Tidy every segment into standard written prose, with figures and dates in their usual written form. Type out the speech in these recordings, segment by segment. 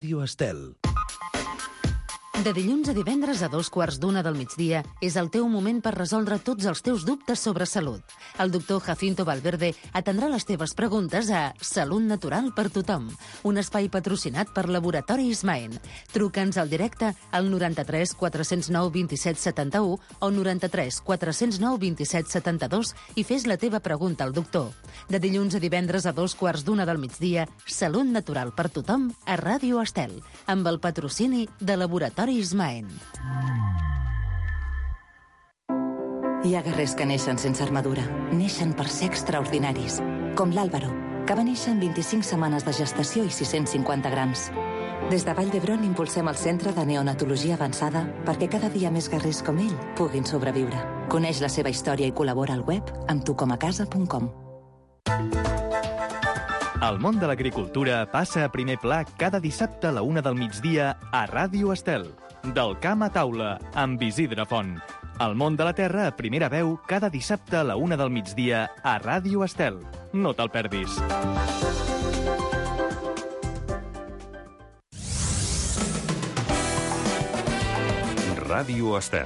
Ràdio Estel. De dilluns a divendres a 2:15 del migdia és el teu moment per resoldre tots els teus dubtes sobre salut. El doctor Jacinto Valverde atendrà les teves preguntes a Salut Natural per Tothom, un espai patrocinat per Laboratori Ismaen. Truca'ns al directe al 93 409 27 71 o 93 409 27 72 i fes la teva pregunta al doctor. De dilluns a divendres a 2:15 del migdia, Salut Natural per Tothom a Ràdio Estel, amb el patrocini de Laboratori Ismaen. Hi ha guerrers que neixen sense armadura. Neixen per ser extraordinaris. Com l'Àlvaro, que va néixer en 25 setmanes de gestació i 650 grams. Des de Vall d'Hebron impulsem el Centre de Neonatologia Avançada perquè cada dia més guerrers com ell puguin sobreviure. Coneix la seva història i col·labora al web amb tucomacasa.com. El món de l'agricultura passa a primer pla cada dissabte a la 1 del migdia a Ràdio Estel. Del camp a taula, amb Isidre Font. El món de la terra a primera veu cada dissabte a la 1 del migdia a Ràdio Estel. No te'l perdis. Ràdio Estel.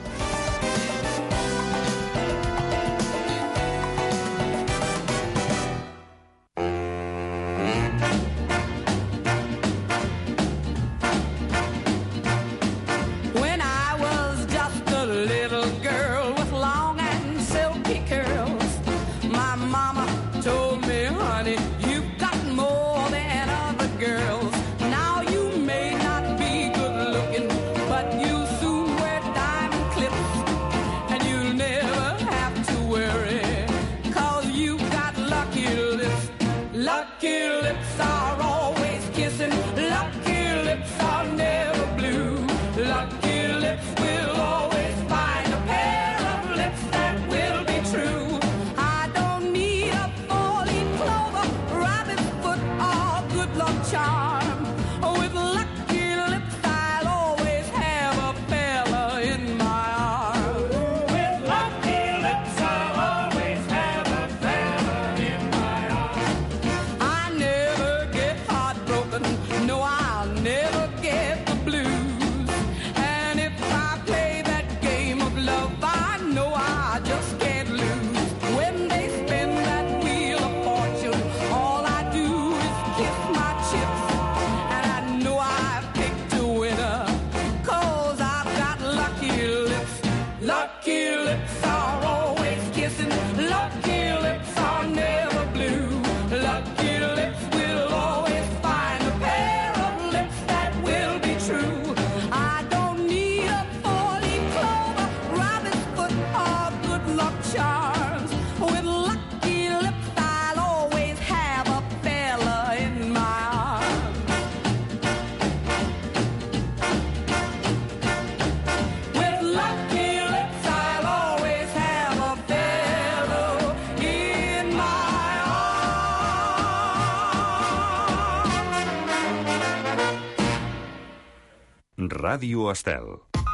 Ràdio Estel.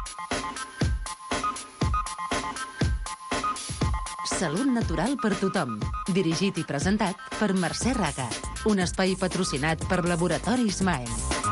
Salut Natural per Tothom. Dirigit i presentat per Mercè Raga. Un espai patrocinat per Laboratori Ismaen.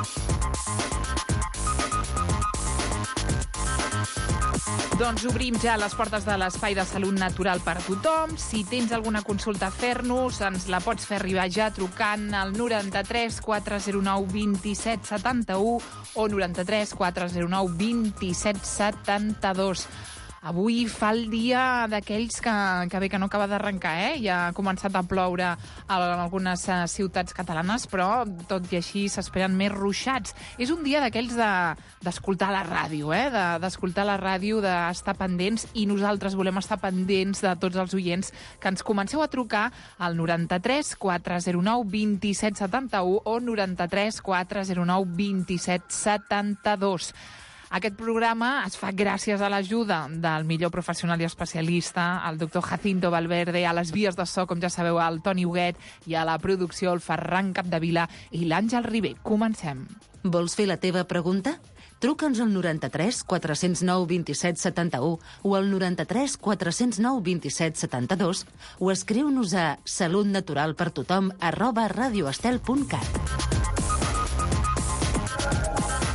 Doncs obrim ja les portes de l'espai de Salut Natural per a Tothom. Si tens alguna consulta a fer-nos, ens la pots fer arribar ja trucant al 93 409 27 71 o 93 409 27 72. Avui fa el dia d'aquells que bé que no acaba d'arrencar, Ja ha començat a ploure en algunes ciutats catalanes, però tot i així s'esperen més ruixats. És un dia d'aquells d'escoltar la ràdio, d'escoltar la ràdio, d'estar pendents, i nosaltres volem estar pendents de tots els oients que ens comenceu a trucar al 93 409 27 71 o 93 409 27 72. Aquest programa es fa gràcies a l'ajuda del millor professional i especialista, el doctor Jacinto Valverde, a les vies de so, com ja sabeu, el Toni Huguet, i a la producció el Ferran Capdevila i l'Àngel Ribé. Comencem. Vols fer la teva pregunta? Truca'ns al 93 409 27 71 o al 93 409 27 72 o escriu-nos a salutnaturalpertothom@radioestel.cat.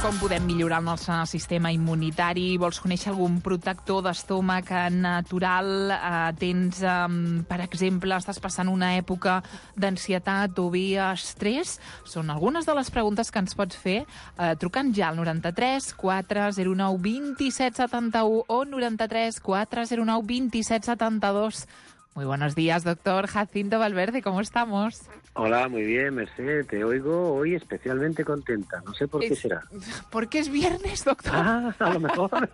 Com podem millorar el nostre sistema immunitari? Vols conèixer algun protector d'estómac natural? Tens, per exemple, estàs passant una època d'ansietat o bé estrès? Són algunes de les preguntes que ens pots fer trucant ja al 93 409 27 71 o 93 409 27 72. Muy buenos días, doctor Jacinto Valverde, ¿cómo estamos? Hola, muy bien, Merced. Te oigo hoy especialmente contenta. No sé por qué será. ¿Porque es viernes, doctor? Ah, a lo mejor.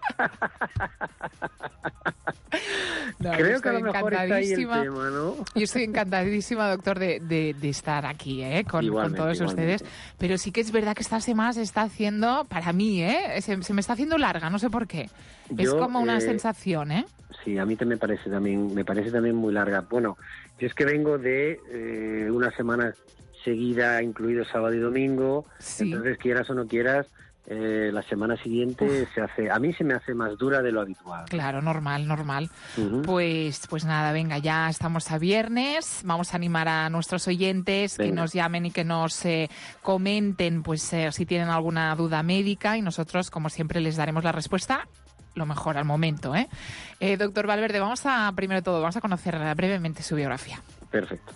No, creo que a lo mejor está ahí el tema, ¿no? Yo estoy encantadísima, doctor, de estar aquí, con todos ustedes. Pero sí que es verdad que esta semana se está haciendo, para mí, se me está haciendo larga, no sé por qué. Es como una sensación, ¿eh? Sí, a mí me parece también muy larga. Bueno, yo es que vengo de una semana seguida, incluido sábado y domingo. Sí. Entonces, quieras o no quieras, la semana siguiente a mí se me hace más dura de lo habitual. Claro, normal. Uh-huh. Pues nada, venga, ya estamos a viernes. Vamos a animar a nuestros oyentes que nos llamen y que nos comenten pues si tienen alguna duda médica, y nosotros, como siempre, les daremos la respuesta lo mejor al momento, Doctor Valverde, primero de todo, vamos a conocer brevemente su biografía. Perfecto.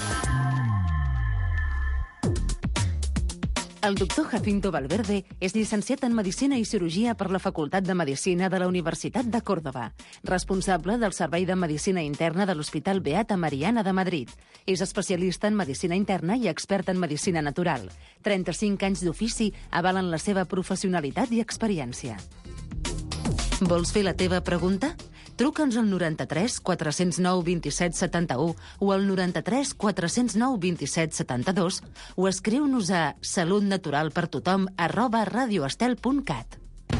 El doctor Jacinto Valverde és llicenciat en Medicina i Cirurgia per la Facultat de Medicina de la Universitat de Còrdova, responsable del Servei de Medicina Interna de l'Hospital Beata Mariana de Madrid. És especialista en Medicina Interna i expert en Medicina Natural. 35 anys d'ofici avalen la seva professionalitat i experiència. Vols fer la teva pregunta? Truca'ns al 93 409 27 71 o al 93 409 27 72 o escriu-nos a salutnaturalpertothom@radioestel.cat.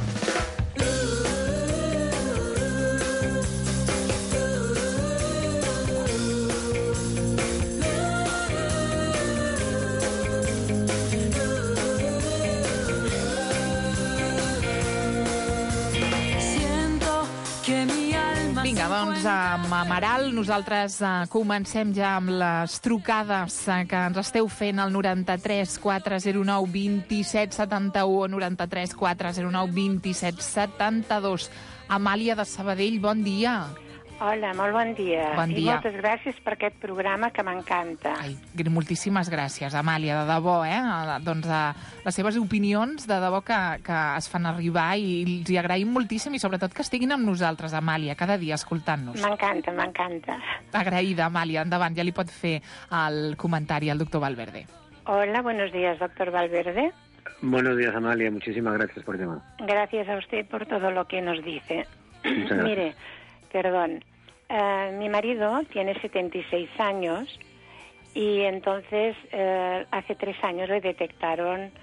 Vinga, doncs, amb Amaral, nosaltres comencem ja amb les trucades que ens esteu fent al 93 409 27 71 o 93 409 27 72. Amàlia de Sabadell, bon dia. Hola, molt bon dia. Bon dia. I moltes gràcies per aquest programa que m'encanta. Ai, moltíssimes gràcies, Amàlia, de debò, Doncs les seves opinions, de debò que es fan arribar, i els hi agraïm moltíssim, i sobretot que estiguin amb nosaltres, Amàlia, cada dia escoltant-nos. M'encanta. Agraïda, Amàlia. Endavant, ja li pot fer el comentari al doctor Valverde. Hola, buenos días, doctor Valverde. Buenos días, Amalia. Muchísimas gracias por el tema. Gracias a usted por todo lo que nos dice. Mire, perdón. Mi marido tiene 76 años y entonces hace 3 años le detectaron,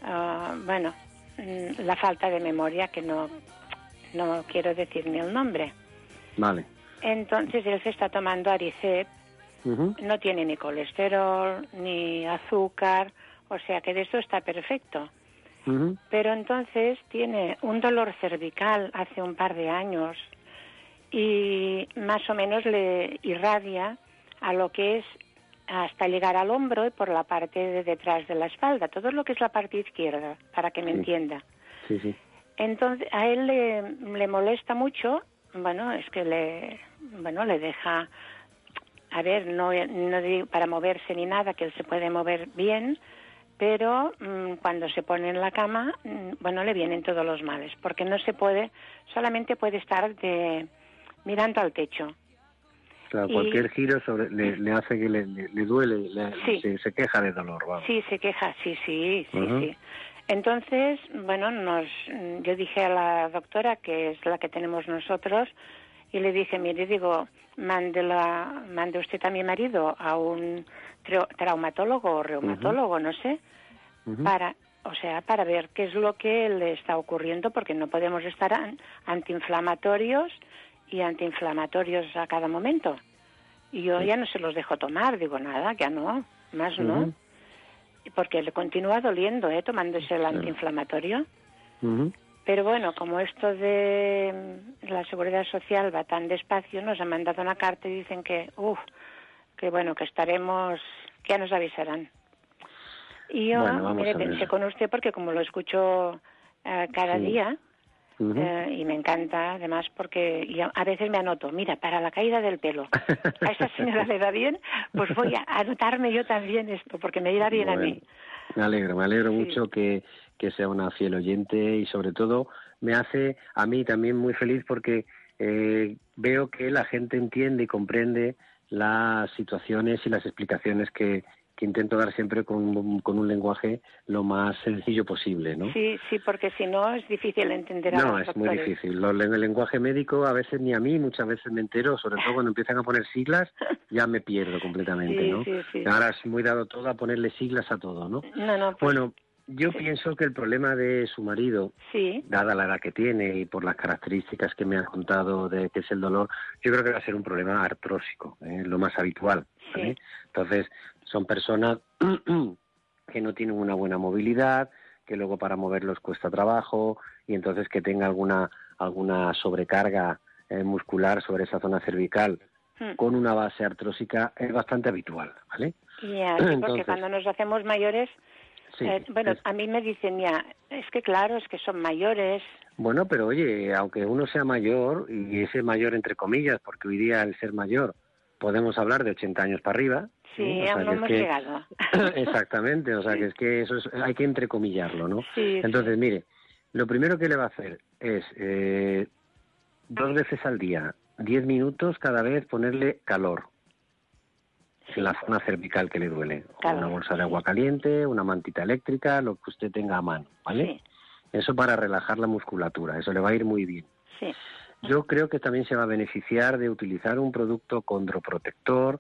la falta de memoria, que no quiero decir ni el nombre. Vale. Entonces él se está tomando Aricep, no tiene ni colesterol, ni azúcar, o sea que de eso está perfecto. Pero entonces tiene un dolor cervical hace un par de años, y más o menos le irradia a lo que es hasta llegar al hombro y por la parte de detrás de la espalda, todo lo que es la parte izquierda, para que me entienda. Sí. Entonces, a él le molesta mucho, es que le deja, a ver, no digo para moverse ni nada, que él se puede mover bien, pero cuando se pone en la cama, le vienen todos los males, porque no se puede, solamente puede estar mirando al techo. Claro, cualquier giro le hace que le duele, se queja de dolor. Vamos. Sí, se queja, sí. Entonces, yo dije a la doctora, que es la que tenemos nosotros, y le dije, mande usted a mi marido a un traumatólogo o reumatólogo, no sé, para ver qué es lo que le está ocurriendo, porque no podemos estar antiinflamatorios a cada momento. Y yo ya no se los dejo tomar, digo, nada, ya no, más no. Porque le continúa doliendo, tomándose el antiinflamatorio. Pero bueno, como esto de la Seguridad Social va tan despacio, nos han mandado una carta y dicen que estaremos, que ya nos avisarán. Y yo, pensé con usted, porque como lo escucho cada día. Y me encanta, además, porque a veces me anoto, mira, para la caída del pelo, a esa señora le da bien, pues voy a anotarme yo también esto, porque me irá bien a mí. Me alegro mucho que sea una fiel oyente y sobre todo me hace a mí también muy feliz porque veo que la gente entiende y comprende las situaciones y las explicaciones que intento dar siempre con un lenguaje lo más sencillo posible, ¿no? Sí, porque si no es difícil entender a los doctores. No, es muy difícil. El lenguaje médico a veces ni a mí, muchas veces me entero, sobre todo cuando empiezan a poner siglas, ya me pierdo completamente, ¿no? Sí. Ahora es muy dado todo a ponerle siglas a todo, ¿no? No, pues... Bueno, yo pienso que el problema de su marido, dada la edad que tiene y por las características que me ha contado de que es el dolor, yo creo que va a ser un problema artrósico, lo más habitual, ¿vale? Entonces, son personas que no tienen una buena movilidad, que luego para moverlos cuesta trabajo y entonces que tenga alguna sobrecarga muscular sobre esa zona cervical con una base artrósica es bastante habitual, ¿vale? Ya, sí, porque cuando nos hacemos mayores, a mí me dicen es que son mayores. Bueno, pero oye, aunque uno sea mayor, y ese mayor entre comillas, porque hoy día el ser mayor podemos hablar de 80 años para arriba. Sí, aún no hemos llegado. Exactamente, o sea, que es que eso hay que entrecomillarlo, ¿no? Sí, entonces, mire, lo primero que le va a hacer es 2 veces al día, 10 minutos cada vez ponerle calor en la zona cervical que le duele. Una bolsa de agua caliente, una mantita eléctrica, lo que usted tenga a mano, ¿vale? Sí. Eso para relajar la musculatura, eso le va a ir muy bien. Sí. Yo creo que también se va a beneficiar de utilizar un producto condroprotector,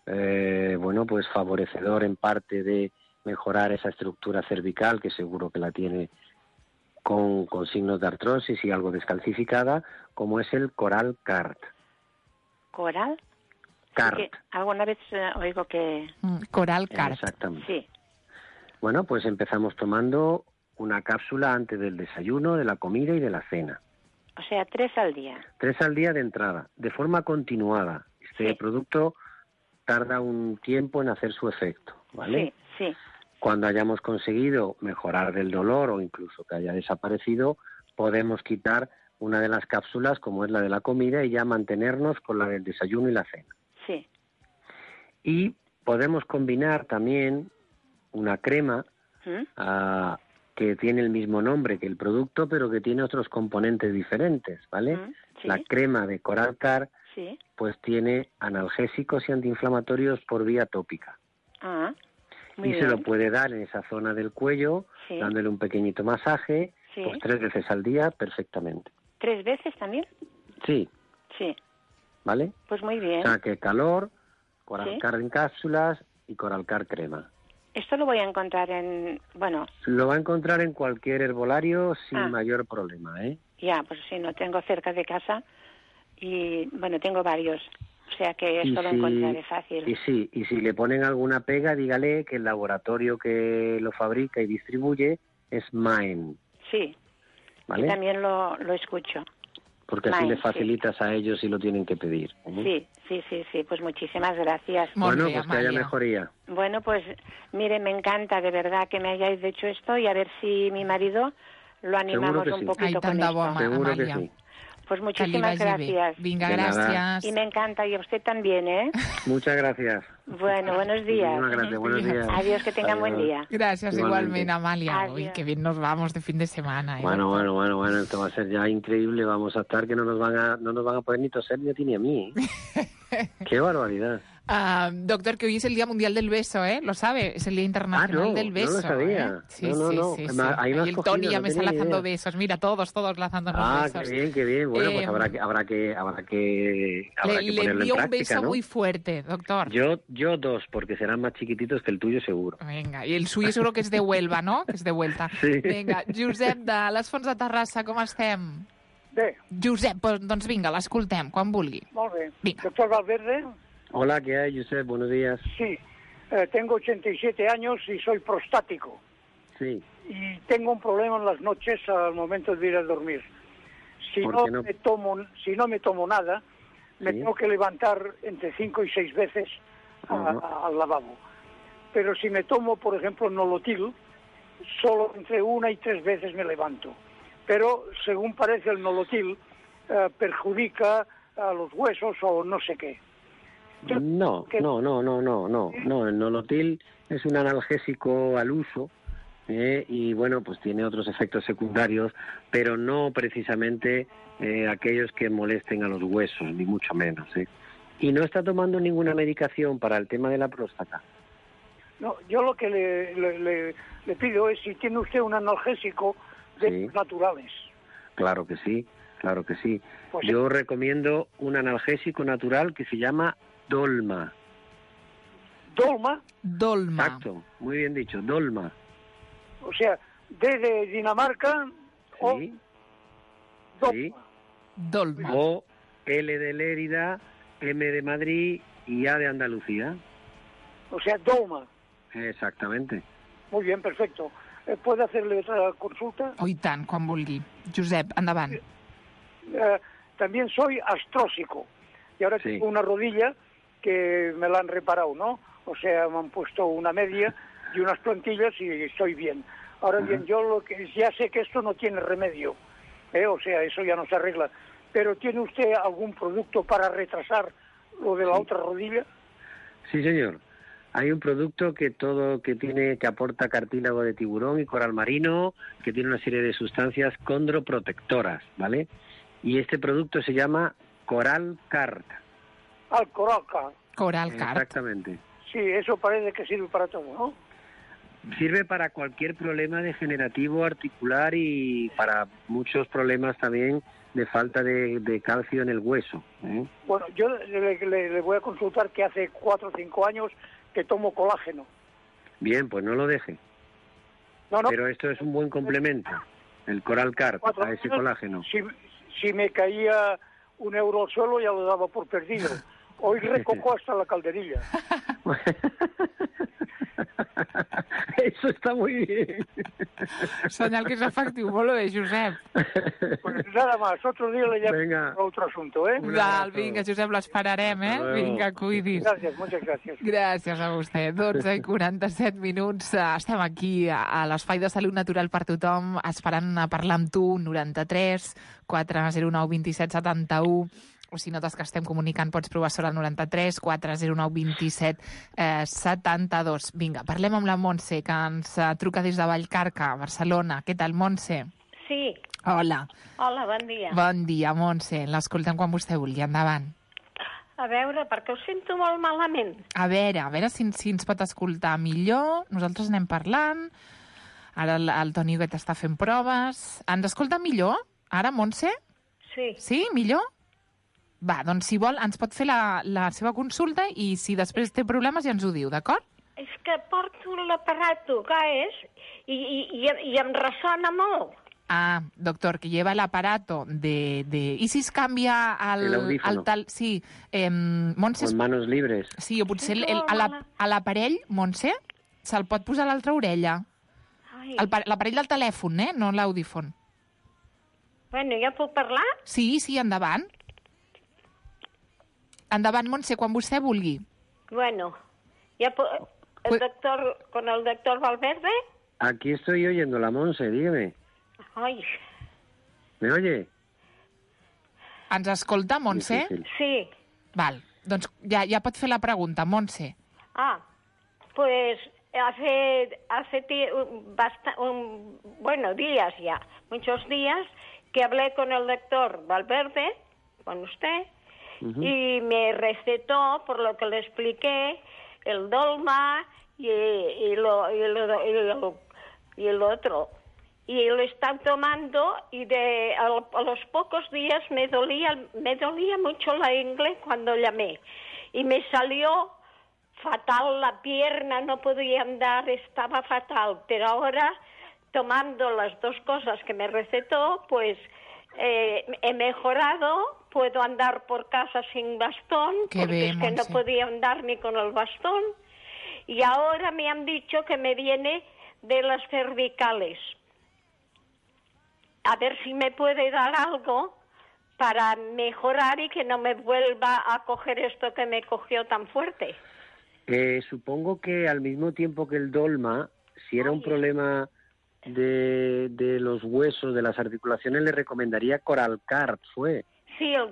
pues favorecedor en parte de mejorar esa estructura cervical, que seguro que la tiene con signos de artrosis y algo descalcificada, como es el Coral Cart. ¿Coral? Cart. Sí, alguna vez oigo que... Coral Cart. Exactamente. Sí. Bueno, pues empezamos tomando una cápsula antes del desayuno, de la comida y de la cena. O sea, 3 al día. 3 al día de entrada, de forma continuada. Este producto tarda un tiempo en hacer su efecto, ¿vale? Sí. Cuando hayamos conseguido mejorar del dolor o incluso que haya desaparecido, podemos quitar una de las cápsulas, como es la de la comida, y ya mantenernos con la del desayuno y la cena. Sí. Y podemos combinar también una crema que tiene el mismo nombre que el producto, pero que tiene otros componentes diferentes, ¿vale? La crema de Coral Cart pues tiene analgésicos y antiinflamatorios por vía tópica. Muy bien. Se lo puede dar en esa zona del cuello, dándole un pequeñito masaje, pues 3 veces al día, perfectamente. ¿3 veces también? Sí. ¿Vale? Pues muy bien. O sea, que calor, Coral Cart en cápsulas y Coral Cart crema. Esto lo voy a encontrar Lo va a encontrar en cualquier herbolario sin mayor problema, ¿eh? Ya, pues sí, no tengo cerca de casa y, tengo varios. O sea que esto lo encontraré fácil. Y si le ponen alguna pega, dígale que el laboratorio que lo fabrica y distribuye es Maen. Sí, ¿vale? Y también lo escucho. Porque así le facilitas a ellos si lo tienen que pedir. Sí, pues muchísimas gracias. Bueno, pues que haya mejoría. Bueno, pues mire, me encanta de verdad que me hayáis hecho esto y a ver si mi marido lo animamos un poquito con esto. Seguro que sí. Pues muchísimas gracias. Vinga, gracias. Y me encanta, y a usted también, ¿eh? Muchas gracias. Bueno, buenos días. Muchísimas gracias, buenos días. Adiós, que tengan buen día. Gracias, igualmente, Amalia. Uy, qué bien nos vamos de fin de semana. Bueno, esto va a ser ya increíble. Vamos a estar que no nos van a poder ni toser ni a ti ni a mí, ¿eh? ¡Qué barbaridad! Doctor, que hoy es el Día Mundial del Beso, ¿eh? ¿Lo sabe? Es el Día Internacional del Beso. No lo sabía. ¿eh? Sí. Ahí el Tony ya me está lanzando besos. Mira, todos lanzándonos besos. Qué bien. Bueno, pues habrá que ponerlo en práctica, envío un beso, ¿no? muy fuerte, doctor. Yo 2, porque serán más chiquititos que el tuyo seguro. Venga, y el suyo seguro que és de Huelva, no? Que és de vuelta. Sí. Vinga, Josep de les Fonts de Terrassa, com estem? Bé. Josep, doncs vinga, l'escoltem, quan vulgui. Molt bé. Vinga. Doctor Valverde. Hola, ¿qué hay, Josep? Buenos días. Sí, tengo 87 años y soy prostático. Sí. Y tengo un problema en las noches al momento de ir a dormir. Si no me tomo nada, me tengo que levantar entre 5 y 6 veces al lavabo. Pero si me tomo, por ejemplo, Nolotil, solo entre 1 y 3 veces me levanto. pero según parece el nolotil perjudica a los huesos o no sé qué. No, el nolotil es un analgésico al uso y bueno, pues tiene otros efectos secundarios, pero no precisamente aquellos que molesten a los huesos, ni mucho menos. ¿Y no está tomando ninguna medicación para el tema de la próstata? No, yo lo que le pido es si tiene usted un analgésico de naturales. Claro que sí. Pues yo recomiendo un analgésico natural que se llama Dolma. ¿Dolma? Dolma. Exacto, muy bien dicho, Dolma. O sea, D de Dinamarca o Dolma. Dolma. O L de Lérida, M de Madrid y A de Andalucía. O sea, Dolma. Exactamente. Muy bien, perfecto. ¿Puede hacerle otra consulta? Oh, i tant, quan vulgui. Josep, endavant. También soy astrósico y ahora tengo una rodilla que me la han reparado, ¿no? O sea, me han puesto una media y unas plantillas y estoy bien. Ahora bien, yo lo que ya sé que esto no tiene remedio, o sea, eso ya no se arregla. Pero ¿tiene usted algún producto para retrasar lo de la otra rodilla? Sí, señor. Hay un producto que aporta cartílago de tiburón y coral marino, que tiene una serie de sustancias condroprotectoras, ¿vale? Y este producto se llama Coral Cart. Coral Cart. Coral Cart. Exactamente. Sí, eso parece que sirve para todo, ¿no? Sirve para cualquier problema degenerativo articular y para muchos problemas también de falta de calcio en el hueso. Bueno, yo le voy a consultar que hace 4 o 5 años que tomo colágeno. Bien, pues no lo deje. No. Pero esto es un buen complemento, el Coral Cart, a ese colágeno. Si me caía €1 al suelo ya lo daba por perdido. Hoy recojo hasta la calderilla. Eso está muy bien. Senyal que és efectiu. Molt bé, Josep. Pues nada más, otro día le llamo a otro asunto, Val, vinga, Josep, l'esperarem, Vinga, cuidis. Gràcies, muchas gracias. Gràcies a vostè. 12:47 minuts. Estem aquí a l'Espai de Salut Natural per Tothom, esperant a parlar amb tu, 93 409 27 71. O si notes que estem comunicant, pots provar sobre el 93 409 27 72. Vinga, parlem amb la Montse, que ens truca des de Vallcarca, Barcelona. Què tal, Montse? Sí. Hola. Hola, bon dia. Bon dia, Montse. L'escoltem quan vostè vulgui. Endavant. A veure, perquè ho sento molt malament. A veure si ens pot escoltar millor. Nosaltres anem parlant. Ara el Toni Huguet està fent proves. Ens escolta millor? Ara, Montse? Sí. Sí? Millor? Va, doncs si vol ens pot fer la seva consulta i si després té problemes ja ens ho diu, d'acord? És que porto l'aparato, que és? I em ressona molt. Ah, doctor, que lleva el aparato de... ¿Y si es cambia al tal... Sí, Montse... Con manos libres. Sí, o potser a l'aparell, Montse, se'l pot posar a l'altra orella. L'aparell del telèfon, no l'audífon. Bueno, ja puc parlar? Sí, endavant. Endavant, Montse, quan vostè vulgui. Bueno, ya con el doctor Valverde. Aquí estoy oyendo la Montse, dígame. Ai. ¿Me oye? Ens escolta, Montse? Sí. Val, doncs ja pot fer la pregunta, Montse. Pues hace días ya, muchos días, que hablé con el doctor Valverde, con usted, y me recetó, por lo que le expliqué, el Dolma y el otro. Y lo están tomando y a los pocos días me dolía mucho la ingle cuando llamé. Y me salió fatal la pierna, no podía andar, estaba fatal. Pero ahora, tomando las dos cosas que me recetó, pues he mejorado. Puedo andar por casa sin bastón, porque es que no podía andar ni con el bastón. Y ahora me han dicho que me viene de las cervicales. A ver si me puede dar algo para mejorar y que no me vuelva a coger esto que me cogió tan fuerte. Supongo que al mismo tiempo que el Dolma, si era un problema de los huesos, de las articulaciones, le recomendaría Coralcar, ¿fue? Sí, el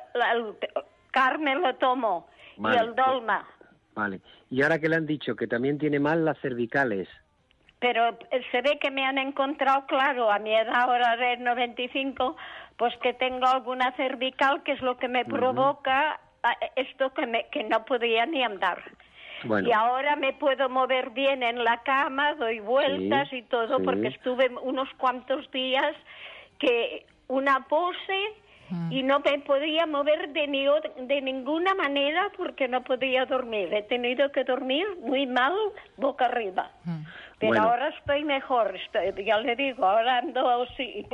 Car me lo tomo, vale, y el Dolma. Vale. Y ahora que le han dicho que también tiene mal las cervicales. Pero se ve que me han encontrado, claro, a mi edad ahora de 95, pues que tengo alguna cervical, que es lo que me provoca esto que no podía ni andar. Bueno. Y ahora me puedo mover bien en la cama, doy vueltas y todo, porque estuve unos cuantos días que una pose y no me podía mover de ninguna manera porque no podía dormir. He tenido que dormir muy mal, boca arriba. Pero ahora estoy mejor, ya le digo, ahora ando,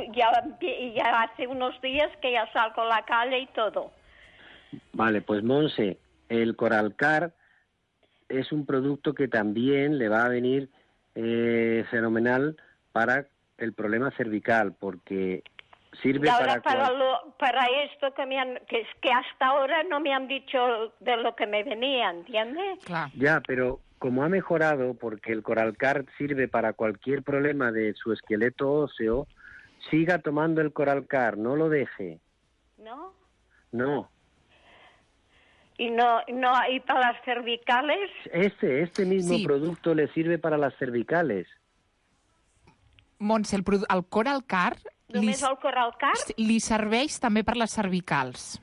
ya hace unos días que ya salgo a la calle y todo. Vale, pues Monse, el Coralcar es un producto que también le va a venir fenomenal para el problema cervical, porque sirve para esto que hasta ahora no me han dicho de lo que me venía, ¿entiendes? Claro. Ya, pero como ha mejorado, porque el Coralcar sirve para cualquier problema de su esqueleto óseo, siga tomando el Coralcar, no lo deje. ¿No? No. ¿Y para las cervicales? Este mismo producto le sirve para las cervicales. Montse, el Coralcar... Només el Coralcar? Li serveix també per les cervicals.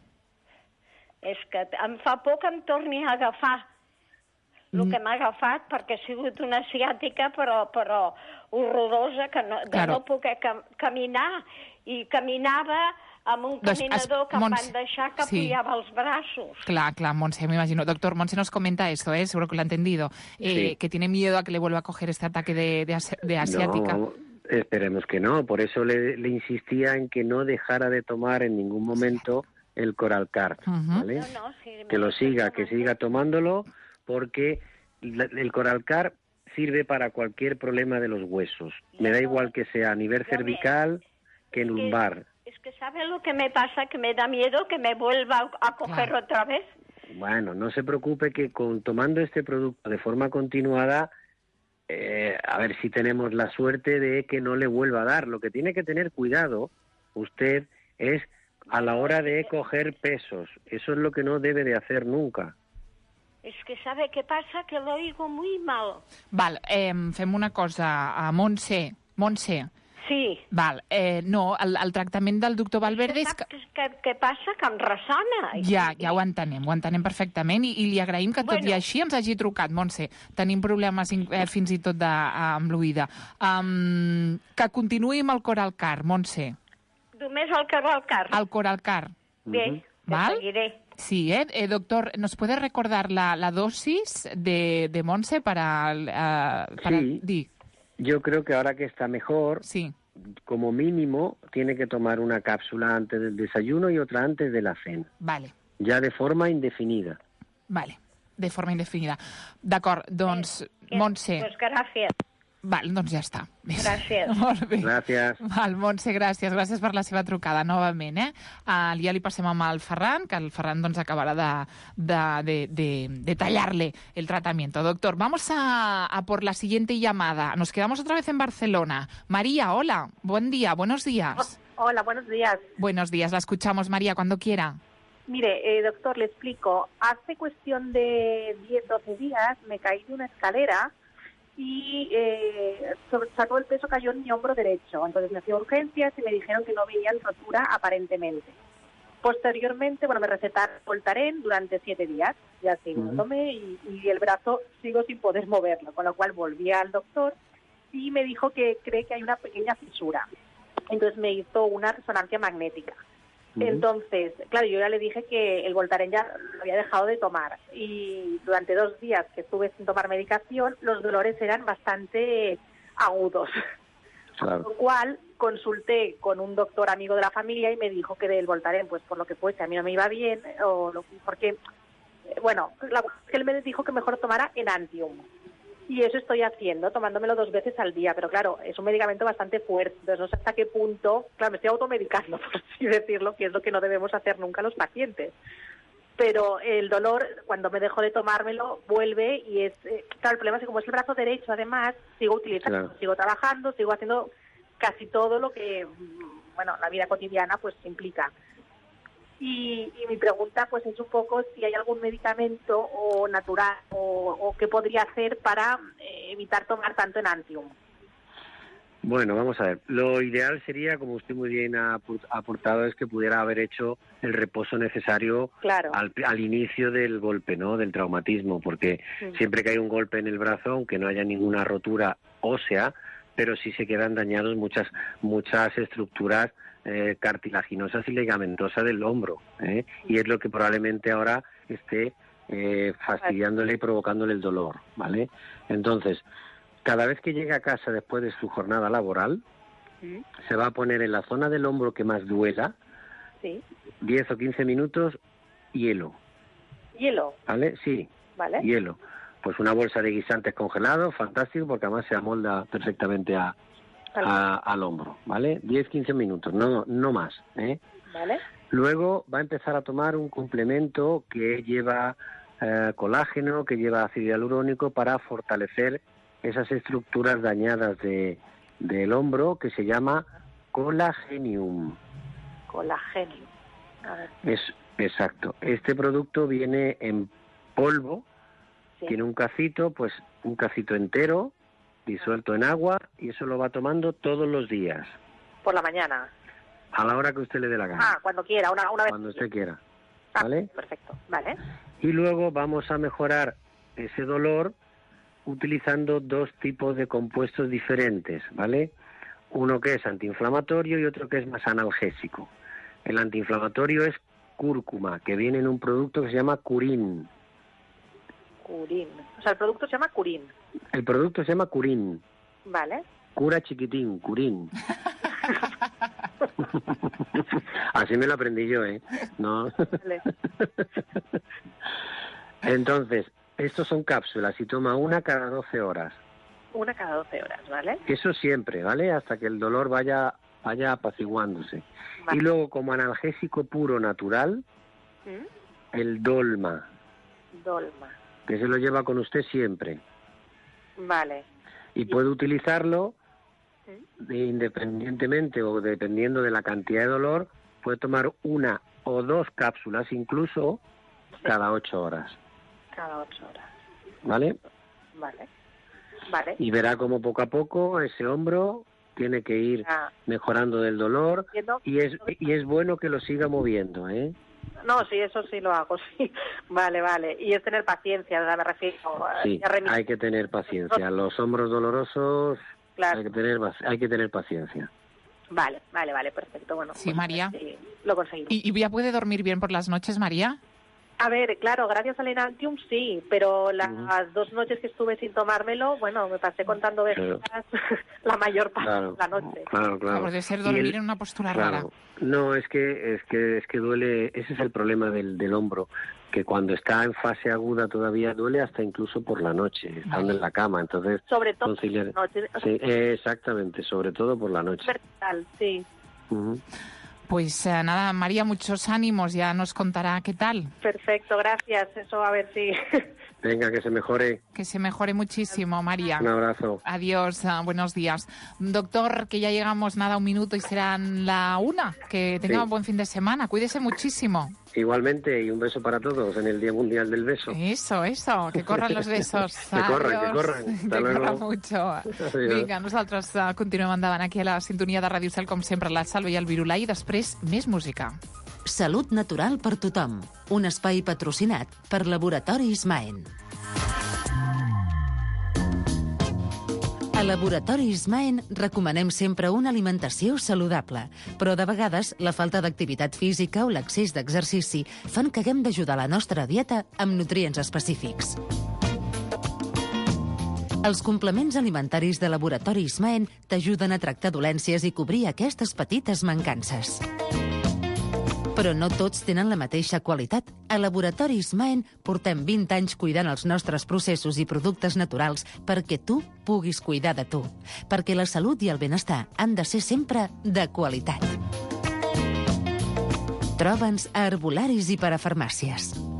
És que em fa por que em torni a agafar el que m'ha agafat, perquè ha sigut una ciàtica, però horrorosa, que no poder caminar. I caminava amb un caminador que em van deixar que apoyava els braços. Claro, Monse, me imagino. Doctor, Monse nos comenta esto, seguro que lo ha entendido, que tiene miedo a que le vuelva a coger este ataque de asiática. No, esperemos que no. Por eso le insistía en que no dejara de tomar en ningún momento el Coralcar, ¿vale? Que siga tomándolo, porque el Coralcar sirve para cualquier problema de los huesos. Me da igual que sea a nivel cervical que lumbar. Es que ¿sabe lo que me pasa? Que me da miedo que me vuelva a coger otra vez. Bueno, no se preocupe que tomando este producto de forma continuada, a ver si tenemos la suerte de que no le vuelva a dar. Lo que tiene que tener cuidado usted es a la hora de coger pesos. Eso es lo que no debe de hacer nunca. És que ¿sabe qué pasa? Que lo oigo muy mal. Val, fem una cosa, Montse. Sí. Val, no, el tractament del doctor Valverde és que... Què passa? Que em ressona. Ja ho entenem perfectament i li agraïm que tot i així ens hagi trucat, Montse. Tenim problemes fins i tot amb l'oïda. Que continuï amb el Coralcar, Montse. Només el Coralcar? El Coralcar. Bé, seguiré. Sí, doctor, ¿nos puede recordar la dosis de Monse para sí. Yo creo que ahora que está mejor, como mínimo tiene que tomar una cápsula antes del desayuno y otra antes de la cena. Vale. Ya de forma indefinida. Vale, de forma indefinida. D'acord, doncs, Montse... Pues gràcies. Val, doncs ja està. Gràcies. Molt bé. Gràcies. Val, Montse, gràcies per la seva trucada novament. Ja li passem amb el Ferran, que el Ferran doncs, acabarà de tallarle el tratamiento. Doctor, vamos a por la siguiente llamada. Nos quedamos otra vez en Barcelona. María, hola, buen día, buenos días. Hola, buenos días. Buenos días, la escuchamos, María, cuando quiera. Mire, doctor, le explico. Hace cuestión de 10-12 días me caí de una escalera y sacó el peso, cayó en mi hombro derecho. Entonces me fui a urgencias y me dijeron que no veían rotura aparentemente. Posteriormente, me recetaron Voltaren durante 7 días, ya siguiéndome, y el brazo sigo sin poder moverlo, con lo cual volví al doctor y me dijo que cree que hay una pequeña fisura. Entonces me hizo una resonancia magnética. Entonces, claro, yo ya le dije que el Voltaren ya lo había dejado de tomar y durante 2 días que estuve sin tomar medicación, los dolores eran bastante agudos. Claro. Con lo cual consulté con un doctor amigo de la familia y me dijo que del Voltaren, pues por lo que fuese, a mí no me iba bien, porque, él me dijo que mejor tomara Enantium. Y eso estoy haciendo, tomándomelo 2 veces al día. Pero claro, es un medicamento bastante fuerte. Entonces no sé hasta qué punto... Claro, me estoy automedicando, por así decirlo, que es lo que no debemos hacer nunca los pacientes. pero el dolor, cuando me dejo de tomármelo, vuelve y es... claro, el problema es que como es el brazo derecho, además, sigo utilizando, sigo trabajando, sigo haciendo casi todo lo que, bueno, la vida cotidiana pues implica. Y mi pregunta pues es un poco si hay algún medicamento o natural o qué podría hacer para evitar tomar tanto Enantium. Bueno, vamos a ver. Lo ideal sería, como usted muy bien ha aportado, es que pudiera haber hecho el reposo necesario al inicio del golpe, ¿no? Del traumatismo, porque siempre que hay un golpe en el brazo, aunque no haya ninguna rotura ósea, pero sí se quedan dañados muchas estructuras cartilaginosas y ligamentosas del hombro, y es lo que probablemente ahora esté fastidiándole y provocándole el dolor, ¿vale? Entonces, cada vez que llegue a casa después de su jornada laboral, se va a poner en la zona del hombro que más duela, 10 o 15 minutos, hielo. ¿Hielo? ¿Vale? Sí, ¿vale? Hielo. Pues una bolsa de guisantes congelados, fantástico, porque además se amolda perfectamente al hombro, ¿vale? 10-15 minutos, no más, ¿Vale? Luego va a empezar a tomar un complemento que lleva colágeno, que lleva ácido hialurónico para fortalecer esas estructuras dañadas del hombro, que se llama Colagenium. Colagenium. A ver. Exacto. Este producto viene en polvo, tiene un cacito entero, disuelto en agua, y eso lo va tomando todos los días. ¿Por la mañana? A la hora que usted le dé la gana. Cuando quiera, una vez. Cuando usted quiera. ¿Vale? Perfecto, vale. Y luego vamos a mejorar ese dolor utilizando dos tipos de compuestos diferentes, ¿vale? Uno que es antiinflamatorio y otro que es más analgésico. El antiinflamatorio es cúrcuma, que viene en un producto que se llama Curín. Curín. O sea, el producto se llama Curín. El producto se llama Curín. Vale. Cura chiquitín, Curín. Así me lo aprendí yo, ¿no? Vale. Entonces, estos son cápsulas y toma una cada 12 horas. Una cada 12 horas, ¿vale? Eso siempre, ¿vale? Hasta que el dolor vaya apaciguándose. Vale. Y luego, como analgésico puro natural, el Dolma. Dolma. Que se lo lleva con usted siempre. Vale. Y puede utilizarlo independientemente o dependiendo de la cantidad de dolor, puede tomar una o dos cápsulas incluso cada 8 horas. Cada 8 horas. ¿Vale? Vale. Y verá como poco a poco ese hombro tiene que ir mejorando del dolor, y es bueno que lo siga moviendo, No, sí, eso sí lo hago, sí. Vale. Y es tener paciencia, me refiero. Sí, hay que tener paciencia. Los hombros dolorosos, hay que tener paciencia. Vale, perfecto. Bueno, sí, María. Sí, lo conseguimos. ¿Y ya puede dormir bien por las noches, María? A ver, claro, gracias al Enantium sí, pero las 2 noches que estuve sin tomármelo, bueno, me pasé contando veces la mayor parte de la noche. Claro. Puede ser dormir en una postura rara. No, es que duele, ese es el problema del hombro, que cuando está en fase aguda todavía duele hasta incluso por la noche, estando en la cama, entonces... Sobre todo por la noche. Sí, exactamente, sobre todo por la noche. Vertical, sí. Pues nada, María, muchos ánimos, ya nos contará qué tal. Perfecto, gracias, eso a ver si... Venga, que se mejore. Que se mejore muchísimo, María. Un abrazo. Adiós, buenos días. Doctor, que ya llegamos a un minuto y serán la 1. Que tenga un buen fin de semana, cuídese muchísimo. Igualmente, y un beso para todos en el Día Mundial del Beso. Eso, que corran los besos. que corran. Que corran mucho. Adiós. Vinga, nosaltres continuem endavant aquí a la sintonia de Ràdio Cel, com sempre, la Salva i el Virulai, i després més música. Salut natural per tothom. Un espai patrocinat per Laboratoris Maen. A Laboratoris Maen recomanem sempre una alimentació saludable, però de vegades la falta d'activitat física o l'excés d'exercici fan que haguem d'ajudar la nostra dieta amb nutrients específics. Els complements alimentaris de Laboratoris Maen t'ajuden a tractar dolències i cobrir aquestes petites mancances. Però no tots tenen la mateixa qualitat. A Laboratoris Maen portem 20 anys cuidant els nostres processos i productes naturals perquè tu puguis cuidar de tu. Perquè la salut i el benestar han de ser sempre de qualitat. Troba'ns a herbolaris i parafarmàcies.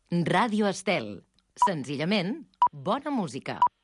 Ràdio Estel. Senzillament, bona música.